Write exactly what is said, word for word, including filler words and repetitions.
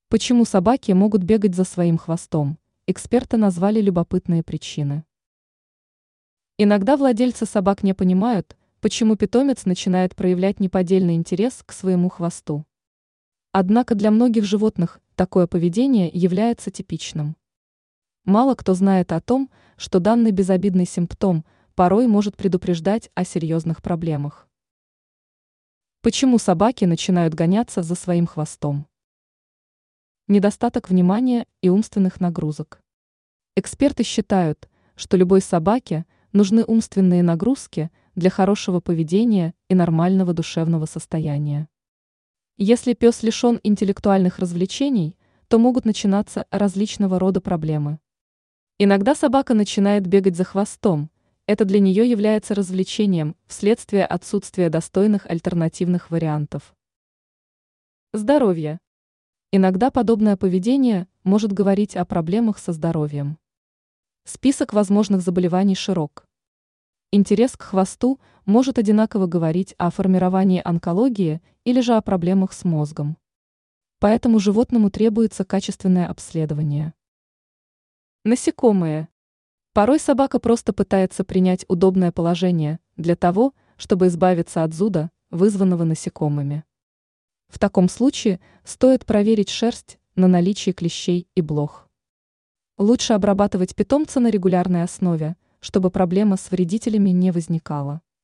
Почему собаки могут бегать за своим хвостом? Эксперты назвали любопытные причины. Иногда владельцы собак не понимают, почему питомец начинает проявлять неподдельный интерес к своему хвосту. Однако для многих животных такое поведение является типичным. Мало кто знает о том, что данный безобидный симптом порой может предупреждать о серьезных проблемах. Почему собаки начинают гоняться за своим хвостом? Недостаток внимания и умственных нагрузок. Эксперты считают, что любой собаке нужны умственные нагрузки для хорошего поведения и нормального душевного состояния. Если пес лишен интеллектуальных развлечений, то могут начинаться различного рода проблемы. Иногда собака начинает бегать за хвостом. Это для нее является развлечением вследствие отсутствия достойных альтернативных вариантов. Здоровье. Иногда подобное поведение может говорить о проблемах со здоровьем. Список возможных заболеваний широк. Интерес к хвосту может одинаково говорить о формировании онкологии или же о проблемах с мозгом. Поэтому животному требуется качественное обследование. Насекомые. Порой собака просто пытается принять удобное положение для того, чтобы избавиться от зуда, вызванного насекомыми. В таком случае стоит проверить шерсть на наличие клещей и блох. Лучше обрабатывать питомца на регулярной основе, чтобы проблема с вредителями не возникала.